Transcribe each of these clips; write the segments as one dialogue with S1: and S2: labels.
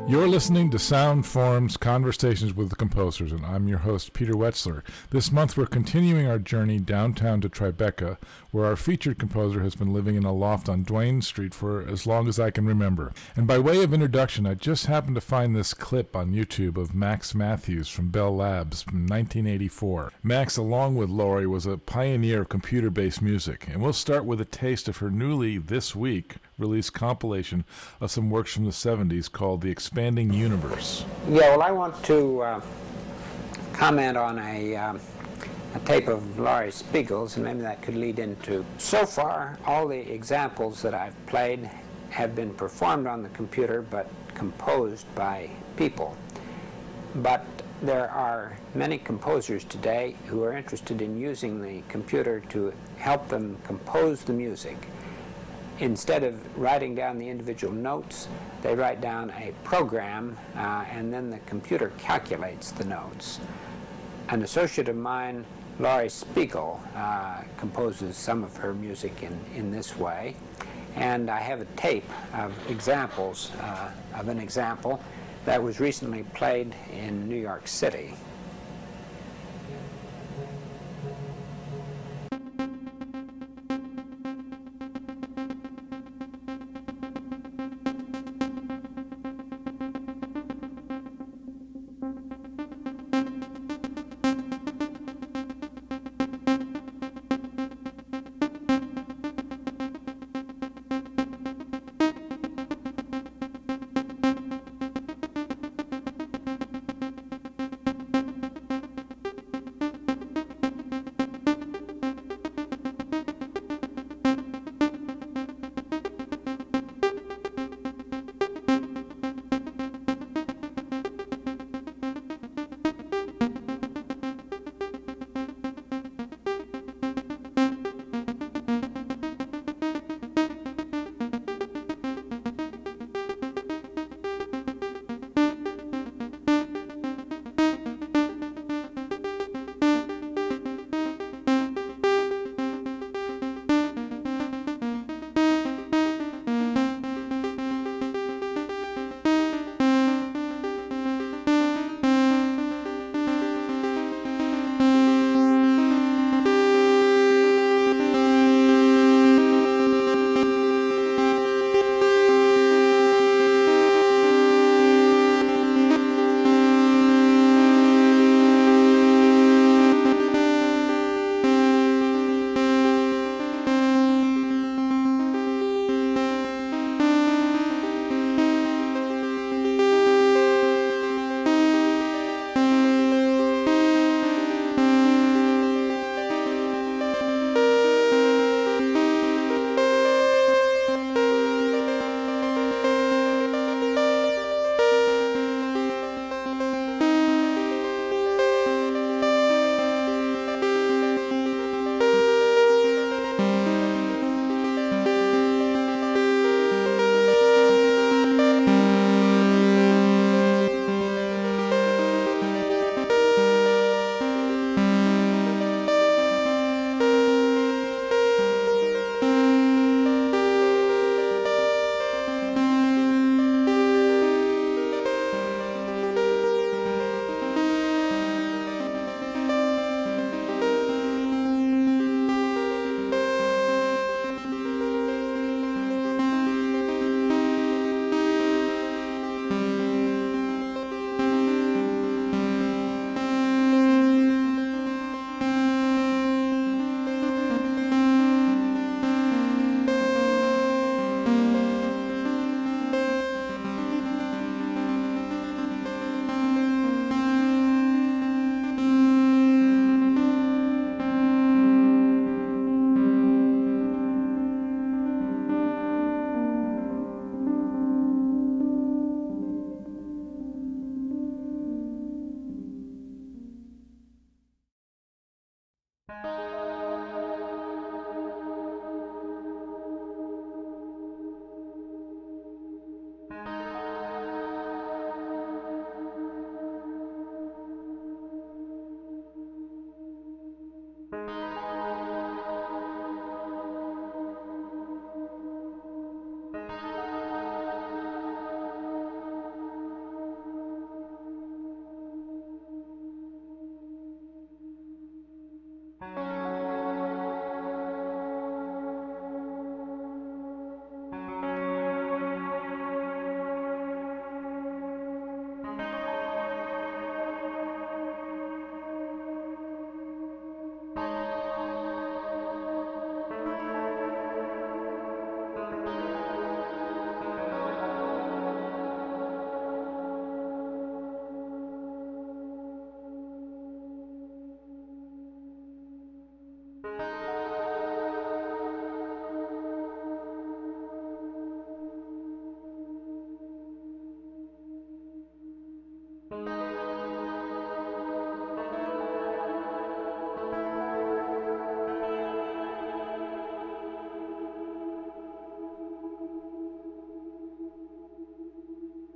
S1: You're listening to Sound Forms Conversations with the Composers, and I'm your host, Peter Wetzler. This month we're continuing our journey downtown to Tribeca, where our featured composer has been living in a loft on Duane Street for as long as I can remember. And by way of introduction, I just happened to find this clip on YouTube of Max Matthews from Bell Labs from 1984. Max, along with Laurie, was a pioneer of computer-based music, and we'll start with a taste of her newly, this week, released compilation of some works from the 70s called The Expanding Universe.
S2: Yeah, well, I want to comment on a tape of Laurie Spiegel's, and maybe that could lead into... So far, all the examples that I've played have been performed on the computer, but composed by people. But there are many composers today who are interested in using the computer to help them compose the music. Instead of writing down the individual notes, they write down a program, and then the computer calculates the notes. An associate of mine, Laurie Spiegel, composes some of her music in this way. And I have a tape of examples, of an example that was recently played in New York City.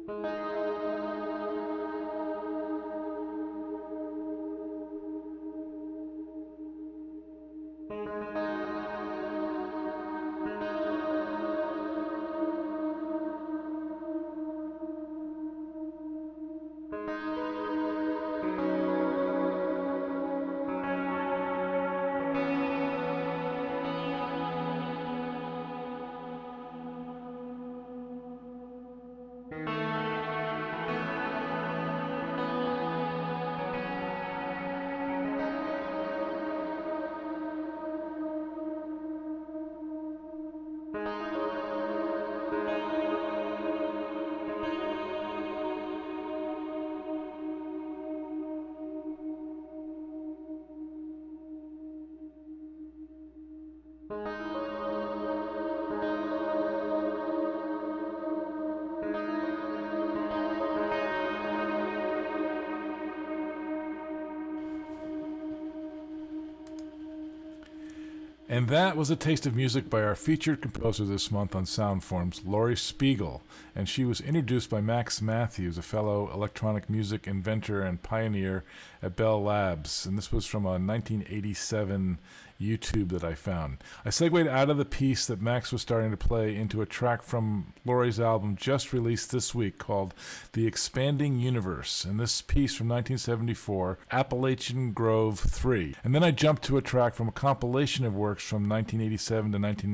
S1: And that was a taste of music by our featured composer this month on Soundforms, Laurie Spiegel. And she was introduced by Max Matthews, a fellow electronic music inventor and pioneer at Bell Labs. And this was from a 1987 YouTube that I found. I segued out of the piece that Max was starting to play into a track from Laurie's album just released this week called The Expanding Universe, and this piece from 1974, Appalachian Grove 3. And then I jumped to a track from a compilation of works from 1987 to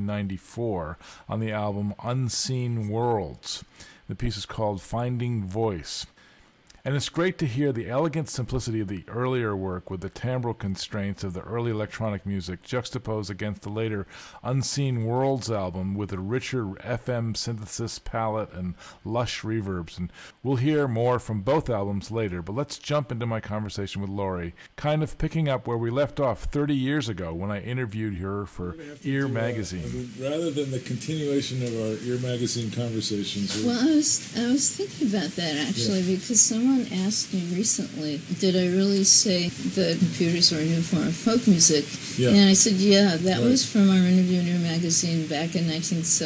S1: 1994 on the album Unseen Worlds. The piece is called Finding Voice. And it's great to hear the elegant simplicity of the earlier work with the timbral constraints of the early electronic music juxtaposed against the later Unseen Worlds album with a richer FM synthesis palette and lush reverbs. And we'll hear more from both albums later, but let's jump into my conversation with Laurie, kind of picking up where we left off 30 years ago when I interviewed her for Ear Magazine.
S3: Rather than the continuation of our Ear Magazine conversations.
S4: Well, I was thinking about that actually, because someone asked me recently, did I really say that computers are a new form of folk music?
S3: Yeah.
S4: And I said, yeah, that was from our interview in Ear Magazine back in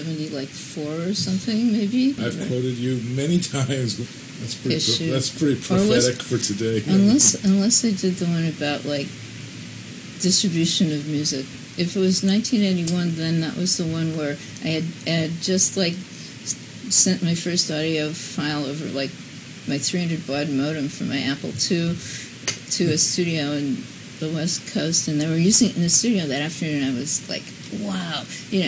S4: 1974 or something, maybe.
S3: I've quoted you many times. That's pretty prophetic for today.
S4: Unless I did the one about like distribution of music. If it was 1981, then that was the one where I had just like sent my first audio file over like my 300 baud modem from my Apple II to a studio in the West Coast, and they were using it in the studio that afternoon. I was like, wow,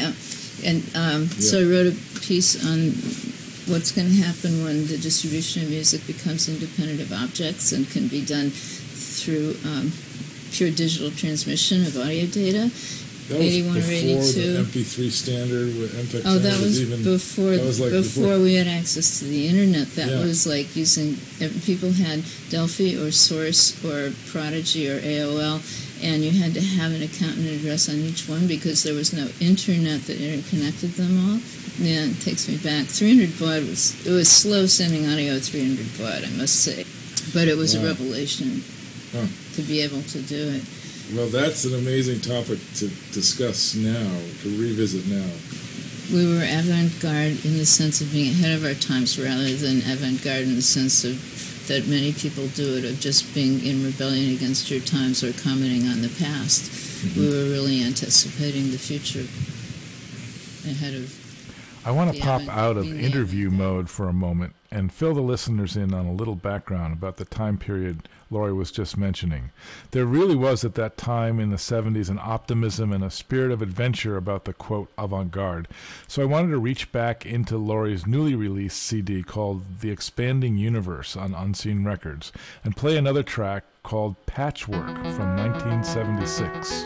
S4: and so I wrote a piece on what's going to happen when the distribution of music becomes independent of objects and can be done through pure digital transmission of audio data.
S3: That was
S4: 81 or
S3: before
S4: 82.
S3: the MP3 standard with MPEG.
S4: Oh, that was before we had access to the internet. That was like using, people had Delphi or Source or Prodigy or AOL, and you had to have an account and address on each one because there was no internet that interconnected them all. Yeah, it takes me back. 300 baud it was slow sending audio at 300 baud, I must say, but it was a revelation to be able to do it.
S3: Well, that's an amazing topic to discuss now, to revisit now.
S4: We were avant-garde in the sense of being ahead of our times rather than avant-garde in the sense of that many people do it, of just being in rebellion against your times or commenting on the past. Mm-hmm. We were really anticipating the future ahead of...
S1: I want to pop out of interview mode for a moment and fill the listeners in on a little background about the time period Laurie was just mentioning. There really was at that time in the 70s an optimism and a spirit of adventure about the, quote, avant-garde. So I wanted to reach back into Laurie's newly released CD called The Expanding Universe on Unseen Records and play another track called Patchwork from 1976.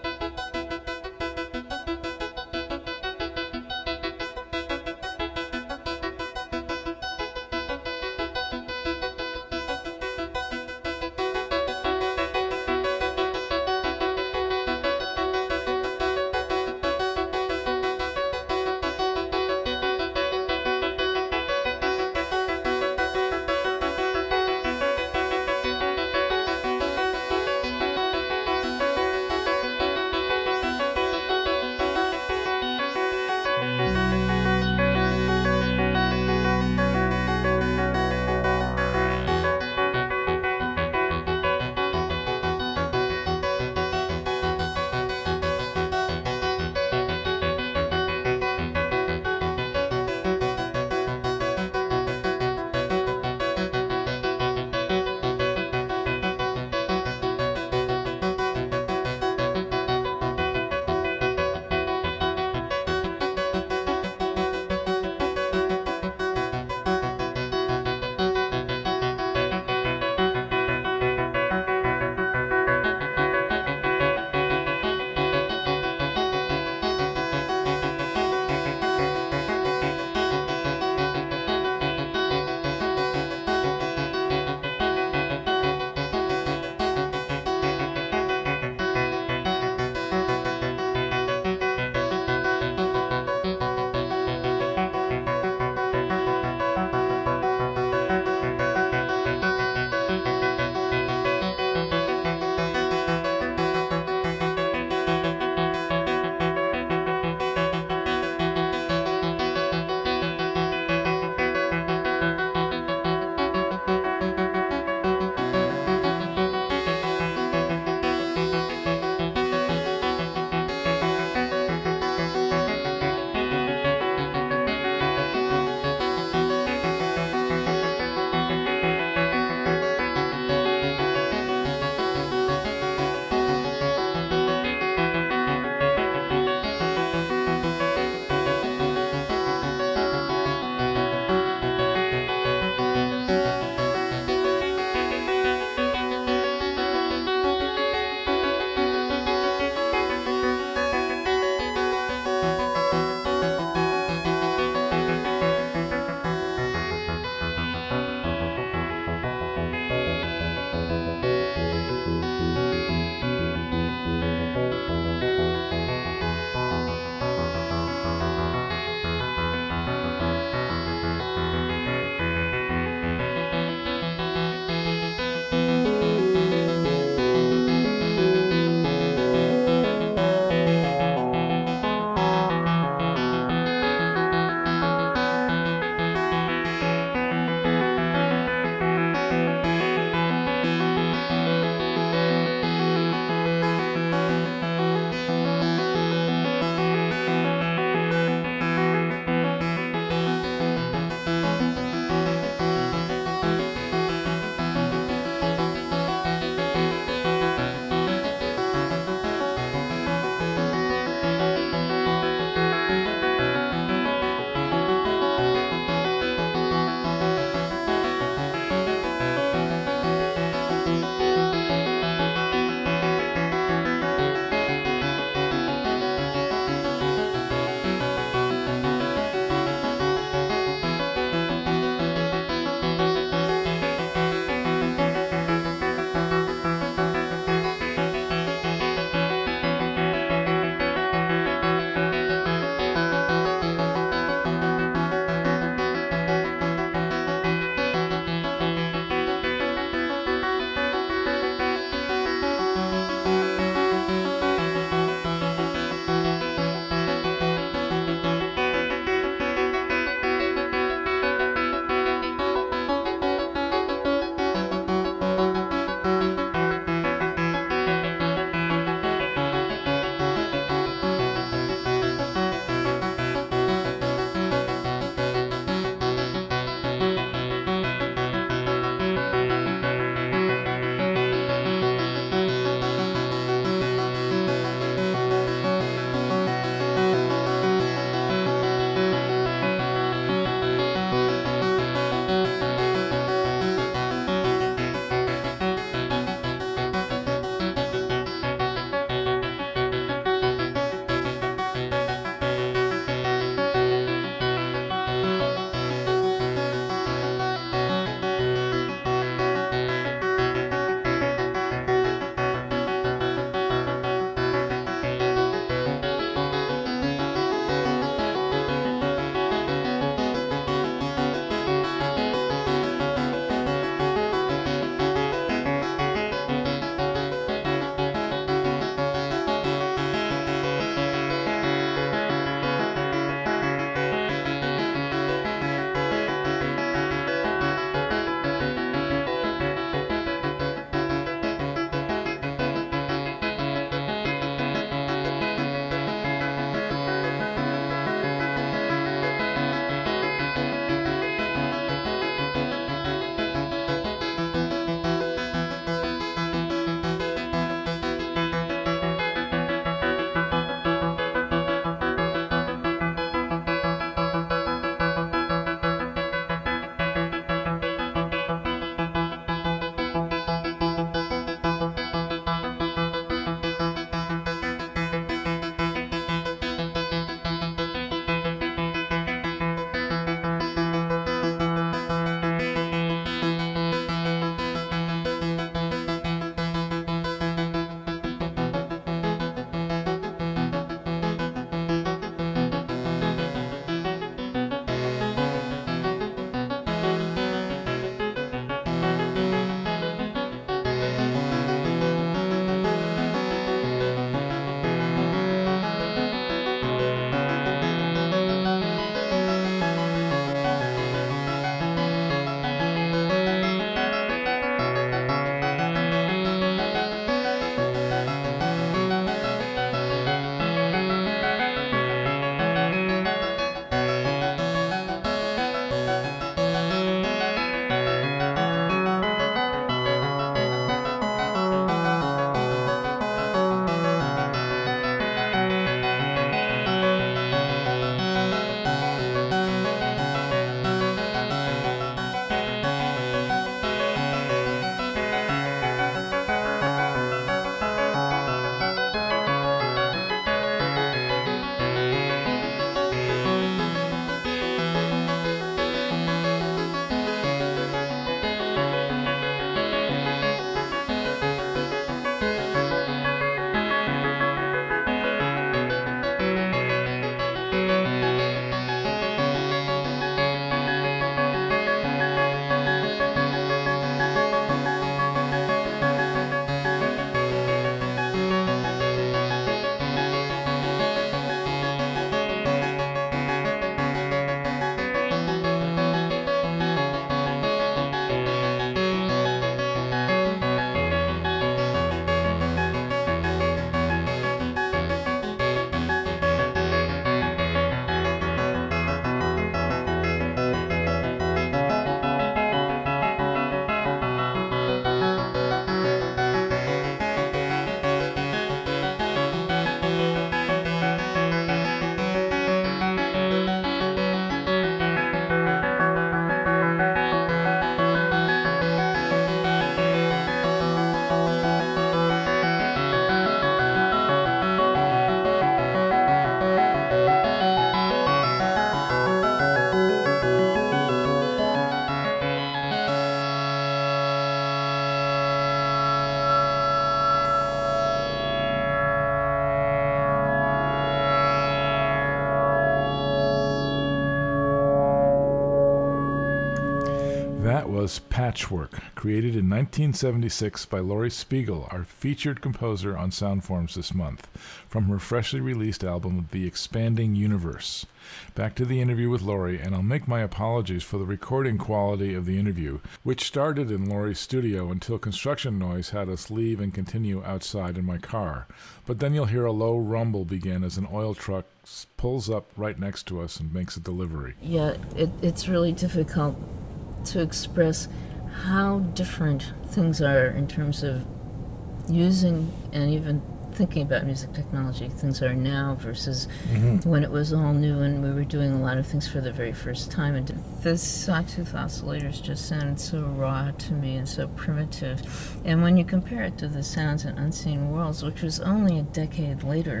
S1: was Patchwork, created in 1976 by Laurie Spiegel, our featured composer on Soundforms this month, from her freshly released album, The Expanding Universe. Back to the interview with Laurie, and I'll make my apologies for the recording quality of the interview, which started in Laurie's studio until construction noise had us leave and continue outside in my car. But then you'll hear a low rumble begin as an oil truck pulls up right next to us and makes a delivery.
S4: Yeah, it's really difficult to express how different things are in terms of using and even thinking about music technology. Things are now versus when it was all new and we were doing a lot of things for the very first time. And the sawtooth oscillators just sounded so raw to me and so primitive. And when you compare it to the sounds in Unseen Worlds, which was only a decade later,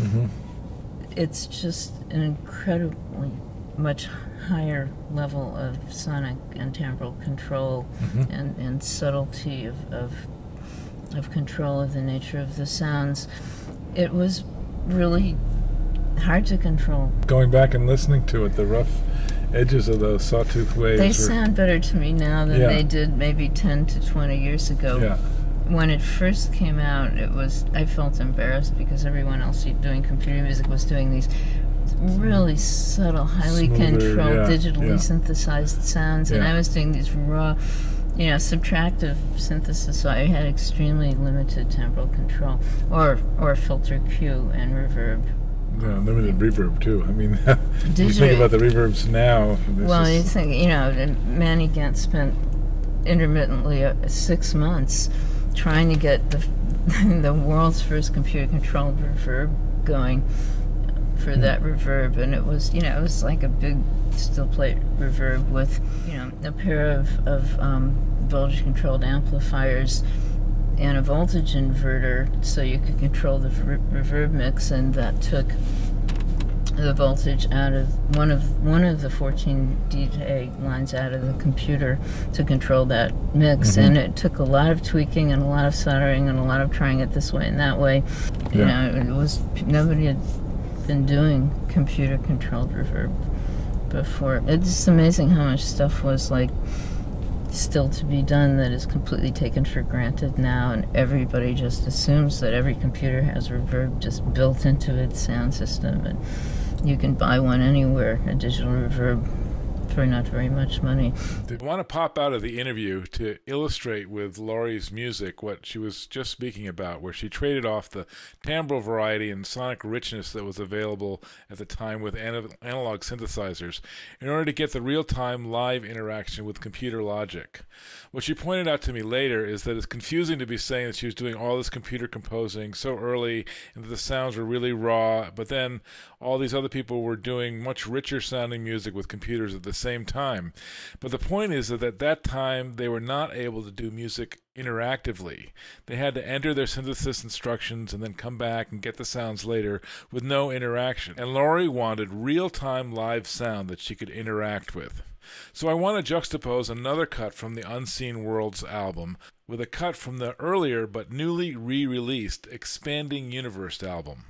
S4: it's just an incredibly much higher level of sonic and timbral control and subtlety of control of the nature of the sounds. It was really hard to control.
S1: Going back and listening to it, the rough edges of those sawtooth waves.
S4: They sound better to me now than they did maybe 10 to 20 years ago.
S1: Yeah.
S4: When it first came out, I felt embarrassed because everyone else doing computer music was doing these really subtle, highly controlled, digitally synthesized sounds, and I was doing these raw, subtractive synthesis, so I had extremely limited timbral control, or filter Q and reverb.
S1: Yeah, limited reverb too. I mean, you think about the reverbs now.
S4: Well, you think, Manny Gant spent intermittently 6 months trying to get the world's first computer-controlled reverb going for that reverb, and it was like a big steel plate reverb with a pair of voltage-controlled amplifiers and a voltage inverter, so you could control the reverb mix, and that took the voltage out of one of the 14 dA lines out of the computer to control that mix, and it took a lot of tweaking and a lot of soldering and a lot of trying it this way and that way. It was nobody had been doing computer controlled reverb before. It's just amazing how much stuff was like still to be done that is completely taken for granted now, and everybody just assumes that every computer has reverb just built into its sound system, and you can buy one anywhere, a digital reverb, for not very much money.
S1: I want to pop out of the interview to illustrate with Laurie's music what she was just speaking about, where she traded off the timbral variety and sonic richness that was available at the time with analog synthesizers in order to get the real-time live interaction with computer logic. What she pointed out to me later is that it's confusing to be saying that she was doing all this computer composing so early and that the sounds were really raw, but then all these other people were doing much richer sounding music with computers at the same time. But the point is that at that time they were not able to do music interactively. They had to enter their synthesis instructions and then come back and get the sounds later with no interaction. And Laurie wanted real-time live sound that she could interact with. So I want to juxtapose another cut from the Unseen Worlds album with a cut from the earlier but newly re-released Expanding Universe album.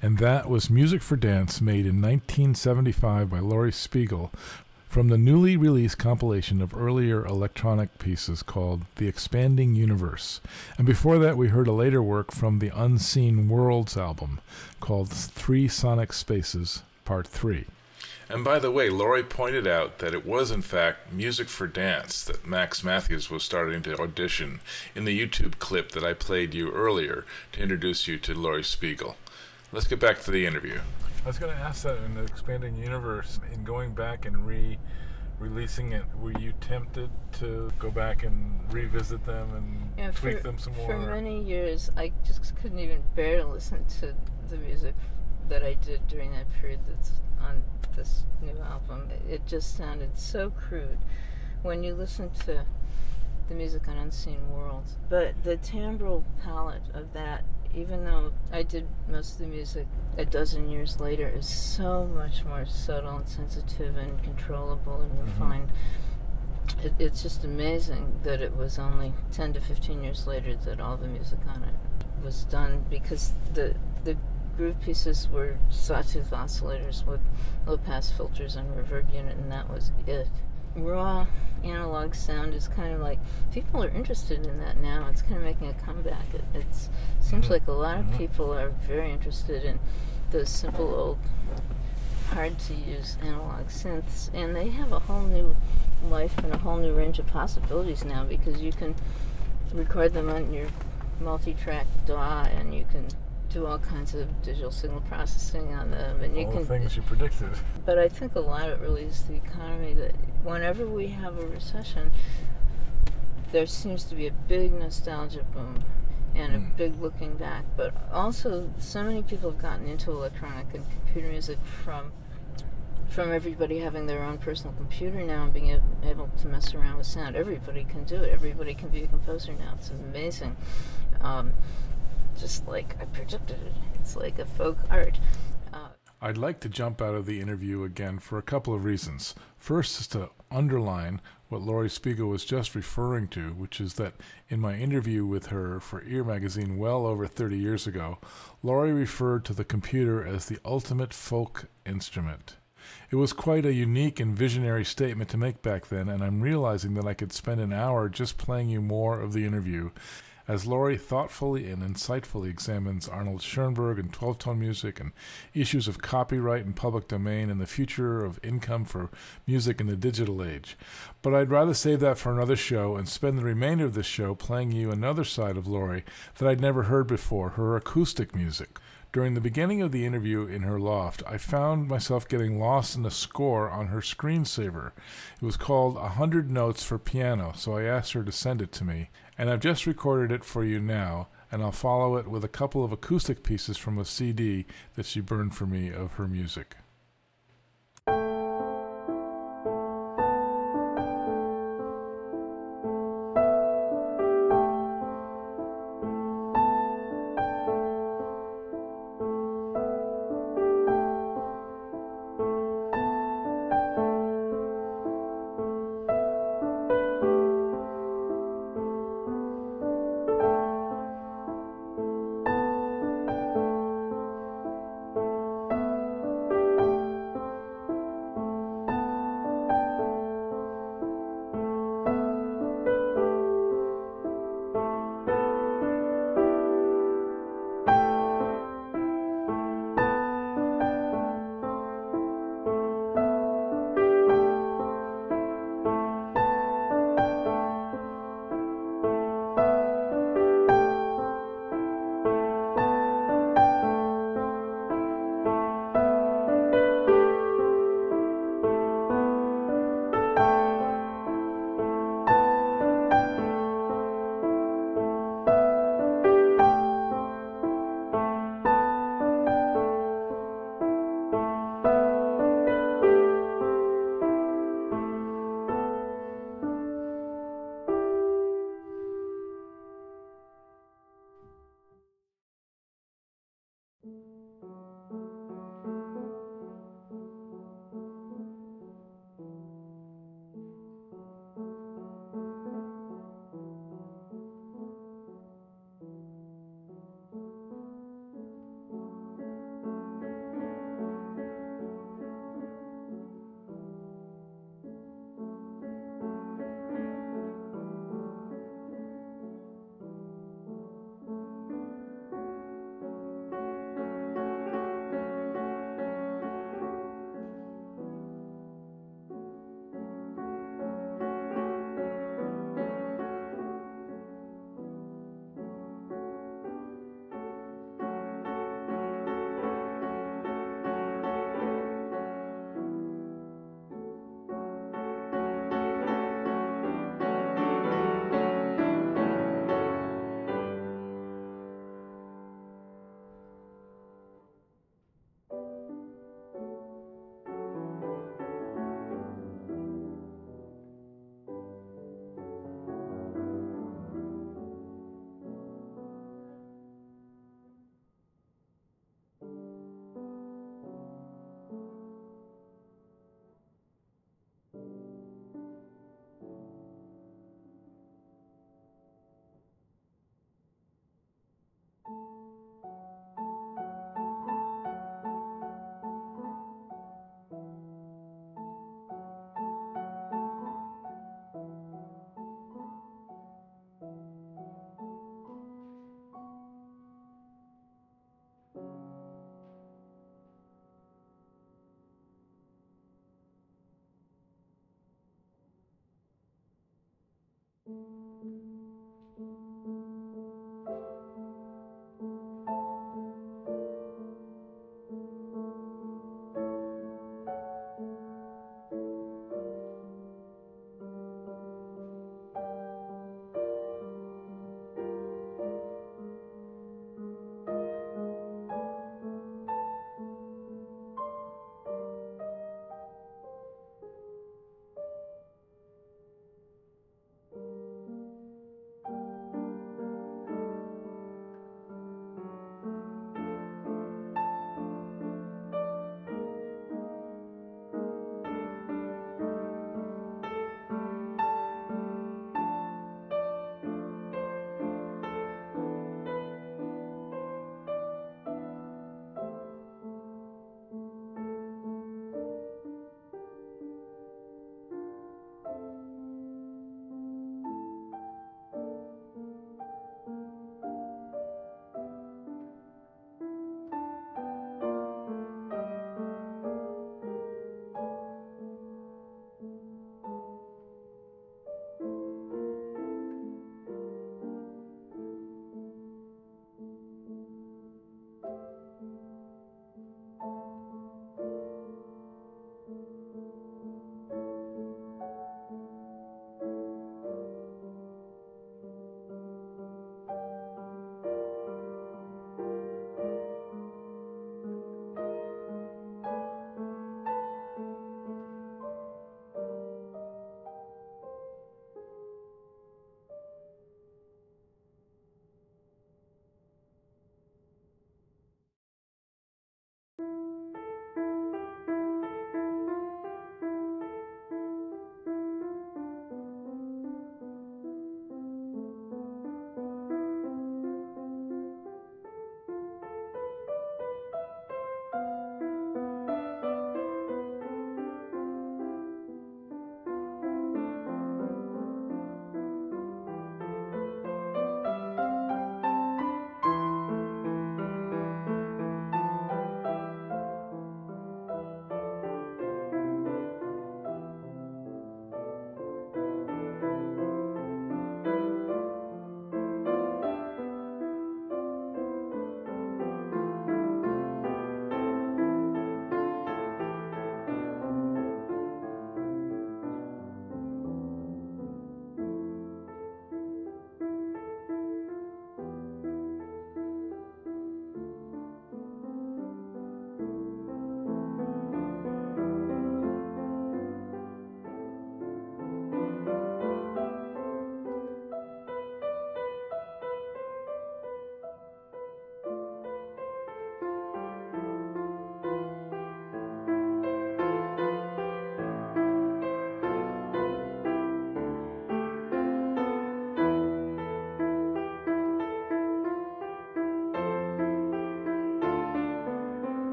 S1: and that was Music for Dance, made in 1975 by Laurie Spiegel from the newly released compilation of earlier electronic pieces called The Expanding Universe. And before that, we heard a later work from the Unseen Worlds album called Three Sonic Spaces, Part 3. And by the way, Laurie pointed out that it was in fact Music for Dance that Max Matthews was starting to audition in the YouTube clip that I played you earlier to introduce you to Laurie Spiegel. Let's get back to the interview. I was going to ask that in the Expanding Universe, in going back and releasing it, were you tempted to go back and revisit them and tweak them some more?
S4: For many years, I just couldn't even bear to listen to the music that I did during that period that's on this new album. It just sounded so crude when you listen to the music on Unseen Worlds. But the timbral palette of that, even though I did most of the music a dozen years later, is so much more subtle and sensitive and controllable and refined. It's just amazing that it was only 10 to 15 years later that all the music on it was done, because the groove pieces were sawtooth oscillators with low-pass filters and reverb unit, and that was it. Raw analog sound is kind of like, people are interested in that now. It's kind of making a comeback. It seems like a lot of people are very interested in those simple old hard-to-use analog synths, and they have a whole new life and a whole new range of possibilities now, because you can record them on your multi-track DAW, and you can do all kinds of digital signal processing on them, and you
S1: all
S4: can
S1: the things you predicted.
S4: But I think a lot of it really is the economy, that whenever we have a recession, there seems to be a big nostalgia boom and a big looking back. But also, so many people have gotten into electronic and computer music from everybody having their own personal computer now and being able to mess around with sound. Everybody can do it. Everybody can be a composer now. It's amazing. Just like I predicted it. It's like a folk art.
S1: I'd like to jump out of the interview again for a couple of reasons. First is to underline what Laurie Spiegel was just referring to, which is that in my interview with her for Ear Magazine well over 30 years ago, Laurie referred to the computer as the ultimate folk instrument. It was quite a unique and visionary statement to make back then, and I'm realizing that I could spend an hour just playing you more of the interview as Laurie thoughtfully and insightfully examines Arnold Schoenberg and 12-tone music and issues of copyright and public domain and the future of income for music in the digital age. But I'd rather save that for another show and spend the remainder of this show playing you another side of Laurie that I'd never heard before, her acoustic music. During the beginning of the interview in her loft, I found myself getting lost in a score on her screensaver. It was called 100 Notes for Piano, so I asked her to send it to me. And I've just recorded it for you now, and I'll follow it with a couple of acoustic pieces from a CD that she burned for me of her music.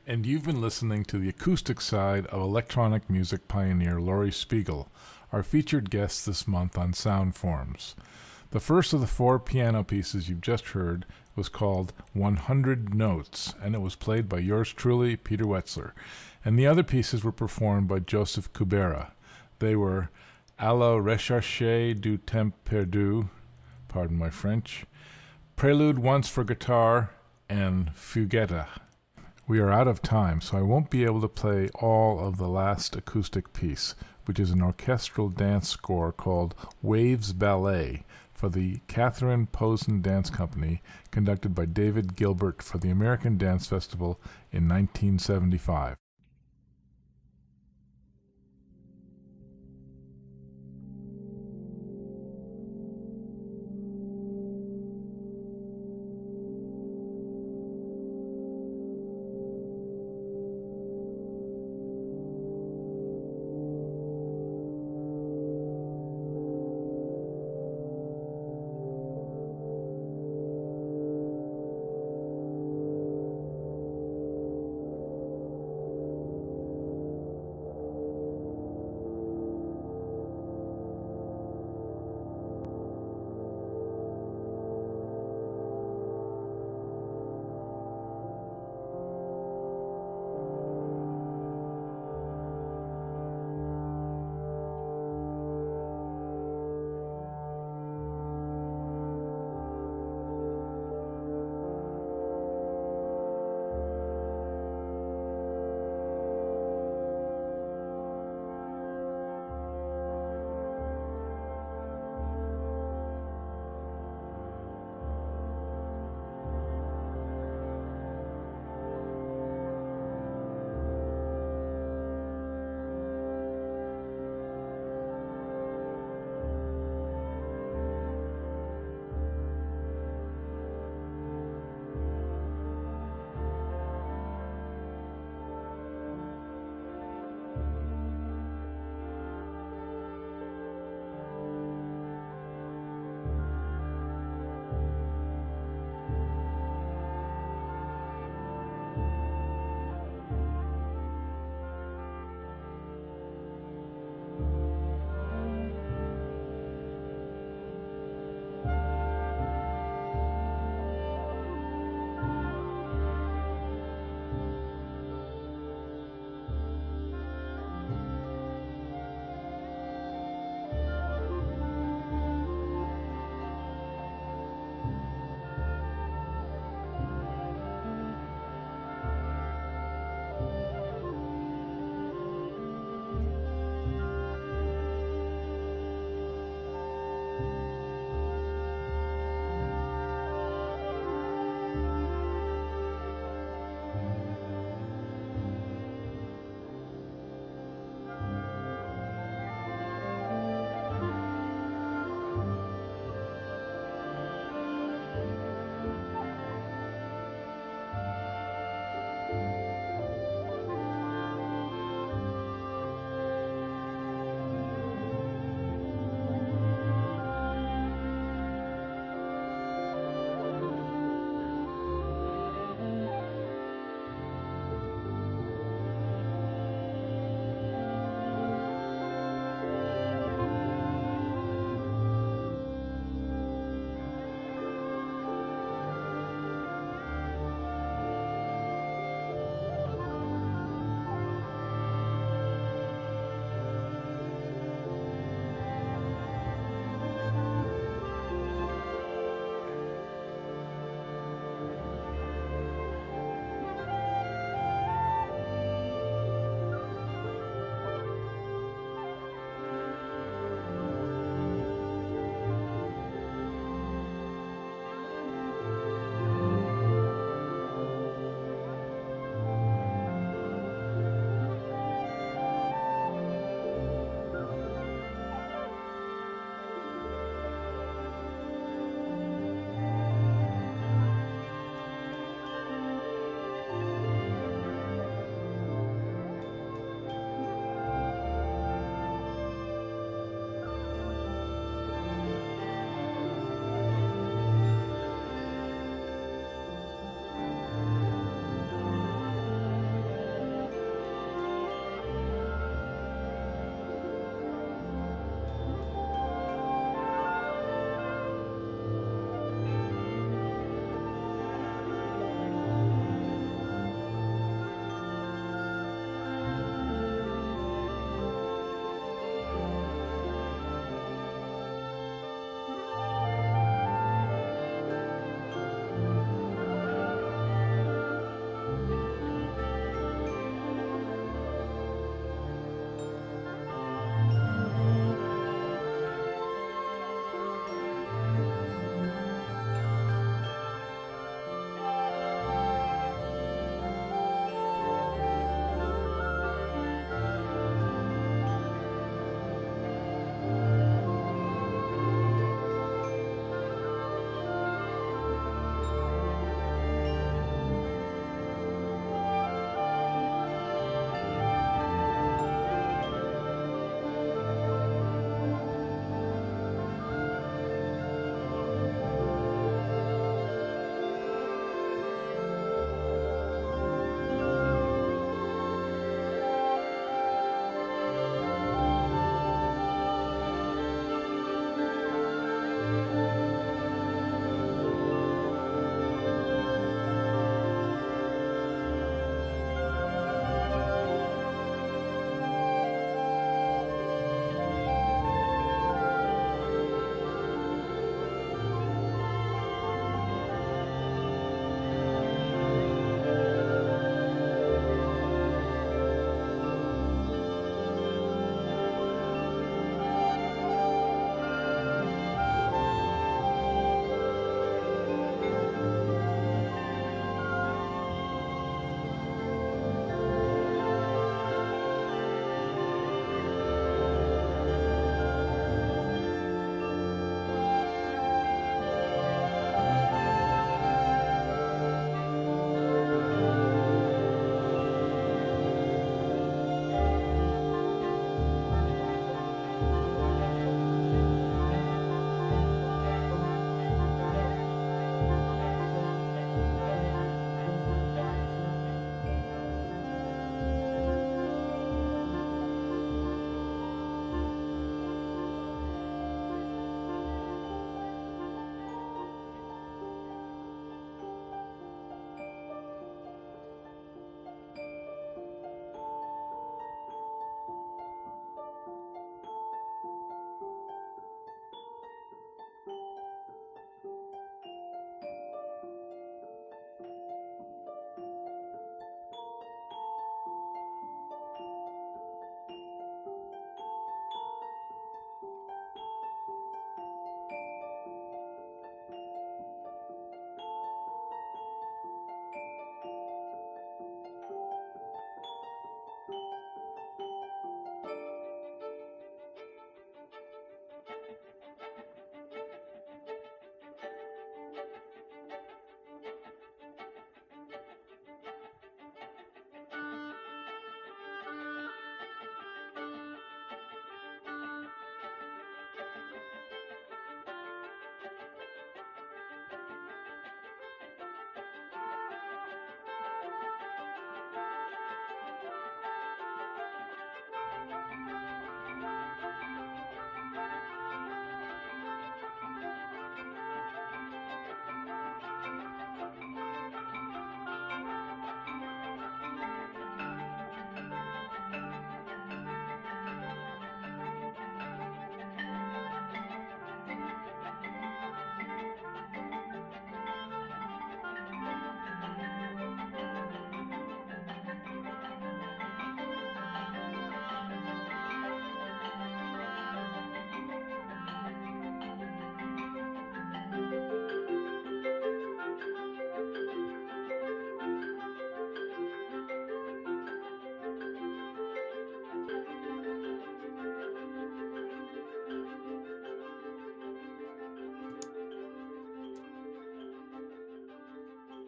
S1: And you've been listening to the acoustic side of electronic music pioneer Laurie Spiegel, our featured guest this month on Soundforms. The first of the 4 piano pieces you've just heard was called 100 Notes, and it was played by yours truly, Peter Wetzler. And the other pieces were performed by Joseph Kubera. They were À la recherche du temps perdu, pardon my French, Prelude Once for Guitar, and Fuguetta. We are out of time, so I won't be able to play all of the last acoustic piece, which is an orchestral dance score called Waves Ballet for the Catherine Posen Dance Company, conducted by David Gilbert for the American Dance Festival in 1975.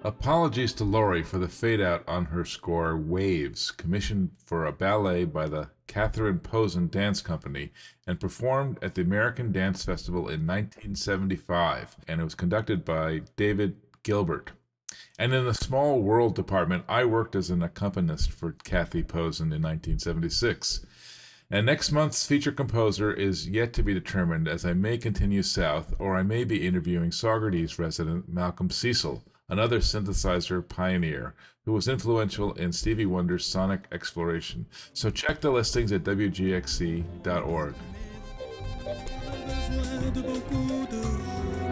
S1: Apologies to Laurie for the fade-out on her score Waves, commissioned for a ballet by the Catherine Posen Dance Company and performed at the American Dance Festival in 1975, and it was conducted by David Gilbert. And in the Small World department, I worked as an accompanist for Kathy Posen in 1976. And next month's feature composer is yet to be determined, as I may continue south, or I may be interviewing Saugerties resident Malcolm Cecil, another synthesizer pioneer who was influential in Stevie Wonder's sonic exploration. So check the listings at wgxc.org.